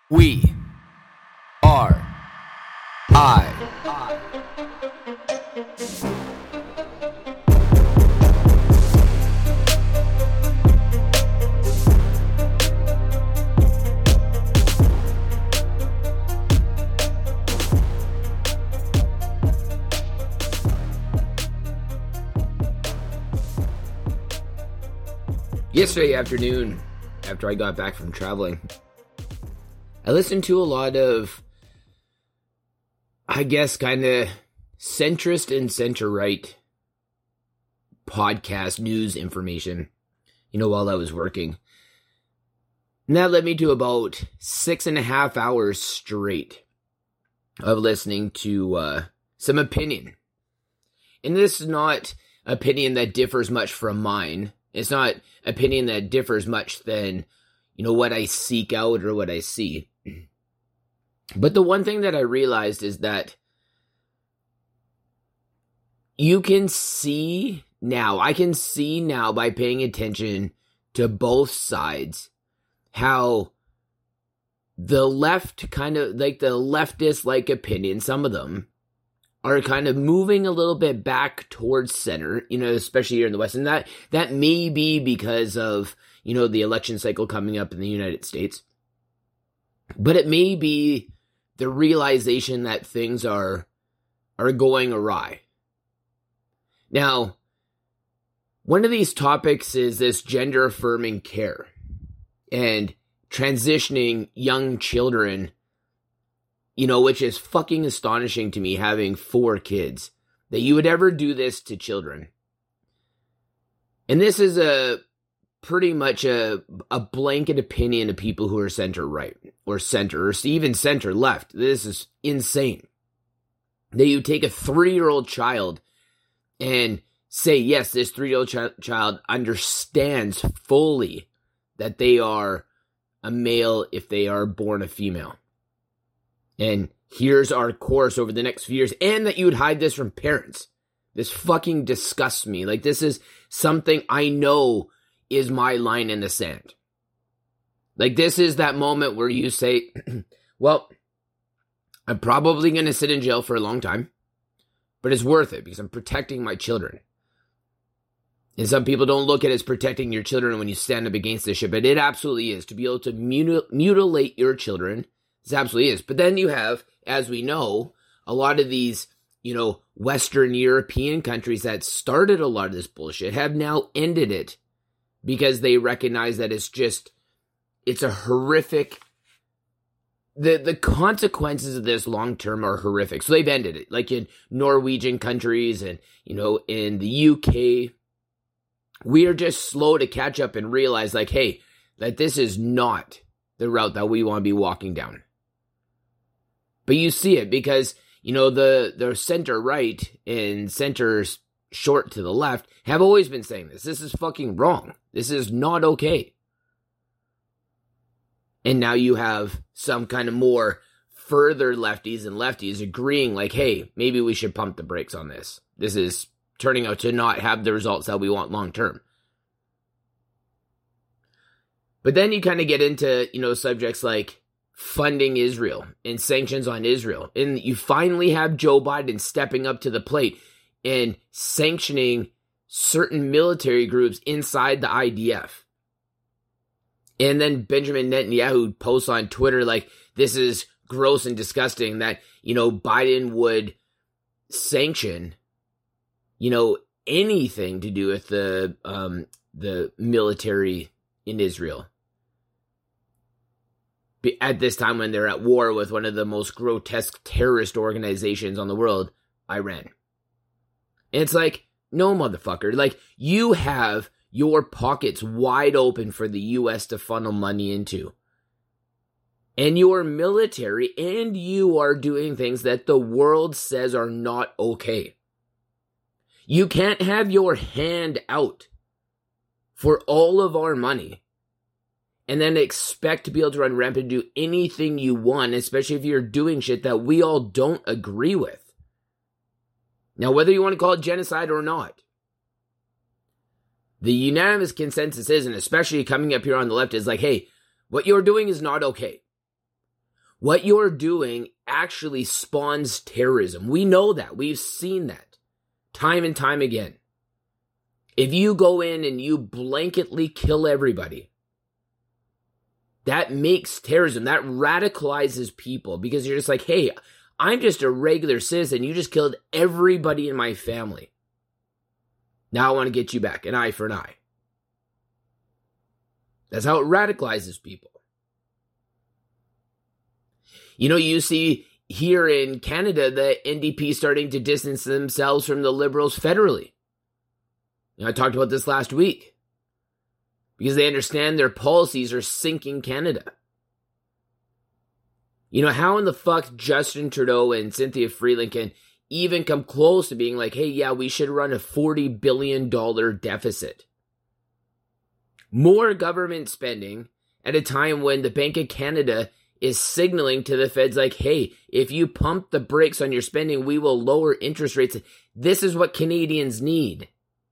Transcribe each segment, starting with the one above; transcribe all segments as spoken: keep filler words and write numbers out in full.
We are I. Yesterday afternoon, after I got back from traveling, I listened to a lot of, I guess, kind of centrist and center-right podcast news information, you know, while I was working. And that led me to about six and a half hours straight of listening to uh, some opinion. And this is not opinion that differs much from mine. It's not opinion that differs much than, you know, what I seek out or what I see. But the one thing that I realized is that you can see now, I can see now by paying attention to both sides, how the left kind of, like the leftist like opinion, some of them are kind of moving a little bit back towards center, you know, especially here in the West. And that, that may be because of, you know, the election cycle coming up in the United States. But it may be the realization that things are, are going awry. Now, one of these topics is this gender affirming care and transitioning young children, you know, which is fucking astonishing to me, having four kids, that you would ever do this to children. And this is a pretty much a, a blanket opinion of people who are center-right, or center, or even center-left. This is insane. That you take a three-year-old child and say, yes, this three-year-old ch- child understands fully that they are a male if they are born a female. And here's our course over the next few years, and that you would hide this from parents. This fucking disgusts me. Like, this is something I know is my line in the sand. Like, this is that moment where you say, well, I'm probably going to sit in jail for a long time, but it's worth it because I'm protecting my children. And some people don't look at it as protecting your children when you stand up against this shit, but it absolutely is. To be able to mutil- mutilate your children, this absolutely is. But then you have, as we know, a lot of these, you know, Western European countries that started a lot of this bullshit have now ended it because they recognize that it's just, it's a horrific, the, the consequences of this long term are horrific. So they've ended it, like in Norwegian countries and, you know, in the U K. We are just slow to catch up and realize, like, hey, that this is not the route that we want to be walking down. But you see it because, you know, the, the center right and center short to the left have always been saying this. This is fucking wrong. This is not okay. And now you have some kind of more further lefties and lefties agreeing, like, hey, maybe we should pump the brakes on this. This is turning out to not have the results that we want long term. But then you kind of get into, you know, subjects like funding Israel and sanctions on Israel. And you finally have Joe Biden stepping up to the plate and sanctioning certain military groups inside the I D F. And then Benjamin Netanyahu posts on Twitter like, this is gross and disgusting that, you know, Biden would sanction, you know, anything to do with the um, the military in Israel. At this time when they're at war with one of the most grotesque terrorist organizations on the world, Iran. And it's like, no, motherfucker. Like, you have your pockets wide open for the U S to funnel money into. And your military and you are doing things that the world says are not okay. You can't have your hand out for all of our money and then expect to be able to run rampant and do anything you want, especially if you're doing shit that we all don't agree with. Now, whether you want to call it genocide or not, the unanimous consensus is, and especially coming up here on the left, is like, hey, what you're doing is not okay. What you're doing actually spawns terrorism. We know that. We've seen that time and time again. If you go in and you blanketly kill everybody, that makes terrorism. That radicalizes people because you're just like, hey, I'm just a regular citizen. You just killed everybody in my family. Now I want to get you back, an eye for an eye. That's how it radicalizes people. You know, you see here in Canada, the N D P starting to distance themselves from the Liberals federally. You know, I talked about this last week. Because they understand their policies are sinking Canada. You know, how in the fuck Justin Trudeau and Cynthia Freeland can even come close to being like, hey, yeah, we should run a forty billion dollars deficit. More government spending at a time when the Bank of Canada is signaling to the feds like, hey, if you pump the brakes on your spending, we will lower interest rates. This is what Canadians need.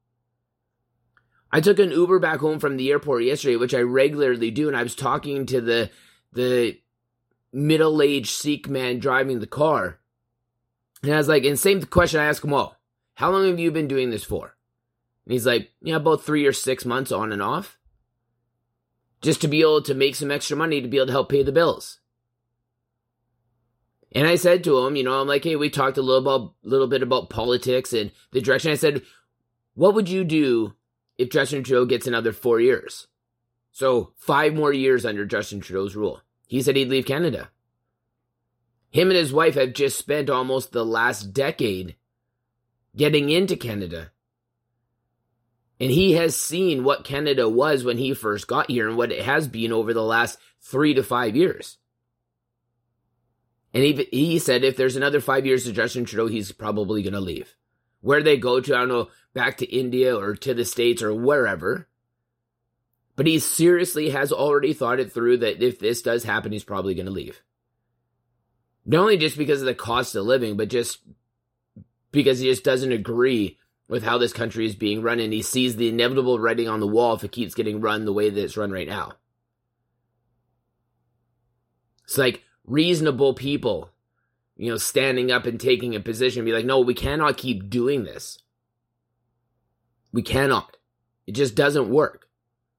I took an Uber back home from the airport yesterday, which I regularly do, and I was talking to the the middle-aged Sikh man driving the car. And I was like, and same question I asked him all, how long have you been doing this for? And he's like, yeah, about three or six months on and off. Just to be able to make some extra money to be able to help pay the bills. And I said to him, you know, I'm like, hey, we talked a little about, little bit about politics and the direction. I said, what would you do if Justin Trudeau gets another four years? So five more years under Justin Trudeau's rule. He said he'd leave Canada. Him and his wife have just spent almost the last decade getting into Canada. And he has seen what Canada was when he first got here and what it has been over the last three to five years. And he, he said if there's another five years to Justin Trudeau, he's probably going to leave. Where they go to, I don't know, back to India or to the States or wherever. But he seriously has already thought it through that if this does happen, he's probably going to leave. Not only just because of the cost of living, but just because he just doesn't agree with how this country is being run, and he sees the inevitable writing on the wall if it keeps getting run the way that it's run right now. It's like reasonable people, you know, standing up and taking a position and be like, no, we cannot keep doing this. We cannot. It just doesn't work.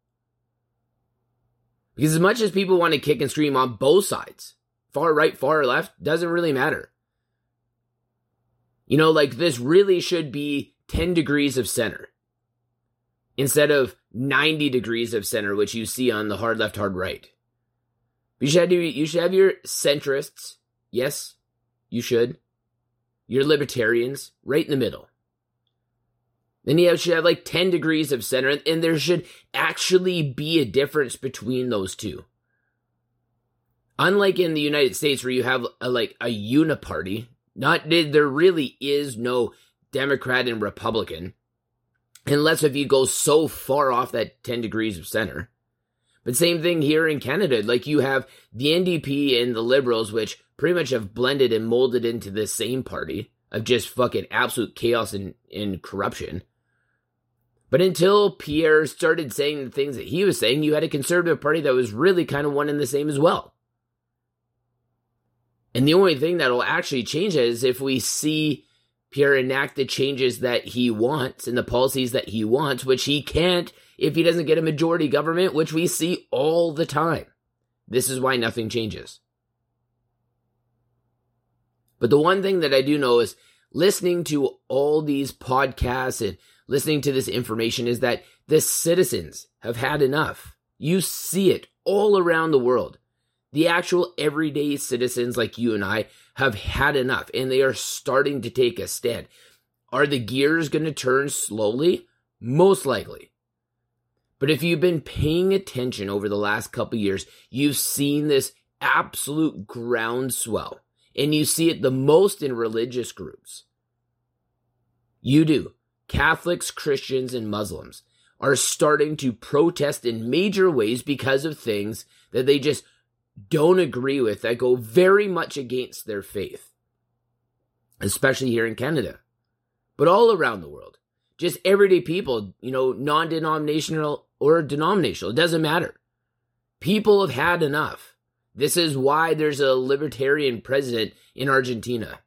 Because as much as people want to kick and scream on both sides, far right, far left, doesn't really matter. You know, like this really should be ten degrees of center instead of ninety degrees of center, which you see on the hard left, hard right. You should have, you should have your centrists. Yes, you should. Your libertarians right in the middle. Then you should have like ten degrees of center, and there should actually be a difference between those two. Unlike in the United States where you have a, like a uniparty, not there really is no Democrat and Republican, unless if you go so far off that ten degrees of center. But same thing here in Canada, like you have the N D P and the Liberals, which pretty much have blended and molded into the same party of just fucking absolute chaos and, and corruption. But until Pierre started saying the things that he was saying, you had a Conservative Party that was really kind of one and the same as well. And the only thing that will actually change it is if we see Pierre enact the changes that he wants and the policies that he wants, which he can't if he doesn't get a majority government, which we see all the time. This is why nothing changes. But the one thing that I do know is listening to all these podcasts and listening to this information is that the citizens have had enough. You see it all around the world. The actual everyday citizens like you and I have had enough, and they are starting to take a stand. Are the gears going to turn slowly? Most likely. But if you've been paying attention over the last couple years, you've seen this absolute groundswell, and you see it the most in religious groups. You do. Catholics, Christians, and Muslims are starting to protest in major ways because of things that they just don't agree with, that go very much against their faith. Especially here in Canada. But all around the world. Just everyday people, you know, non-denominational or denominational. It doesn't matter. People have had enough. This is why there's a libertarian president in Argentina.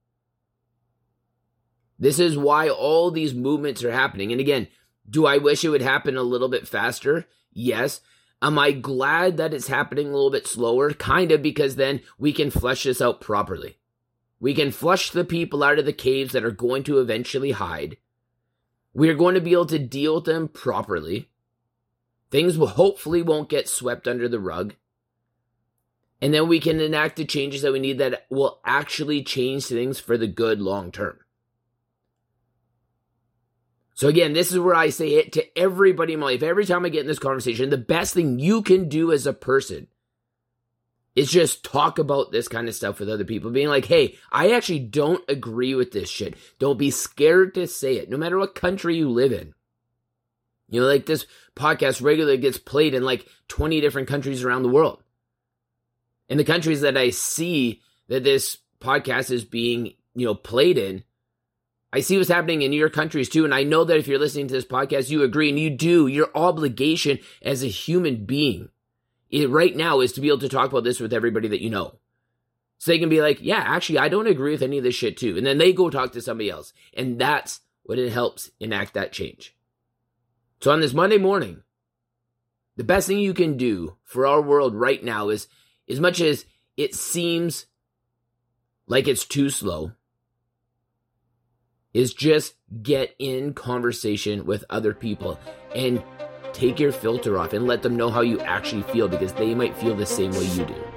This is why all these movements are happening. And again, do I wish it would happen a little bit faster? Yes. Am I glad that it's happening a little bit slower? Kind of, because then we can flesh this out properly. We can flush the people out of the caves that are going to eventually hide. We are going to be able to deal with them properly. Things will hopefully won't get swept under the rug. And then we can enact the changes that we need that will actually change things for the good long term. So again, this is where I say it to everybody in my life. Every time I get in this conversation, the best thing you can do as a person is just talk about this kind of stuff with other people. Being like, hey, I actually don't agree with this shit. Don't be scared to say it, no matter what country you live in. You know, like this podcast regularly gets played in like twenty different countries around the world. And the countries that I see that this podcast is being, you know, played in, I see what's happening in your countries too. And I know that if you're listening to this podcast, you agree, and you do. Your obligation as a human being it right now is to be able to talk about this with everybody that you know. So they can be like, yeah, actually, I don't agree with any of this shit too. And then they go talk to somebody else. And that's what it helps enact that change. So on this Monday morning, the best thing you can do for our world right now is, as much as it seems like it's too slow, is just get in conversation with other people and take your filter off and let them know how you actually feel, because they might feel the same way you do.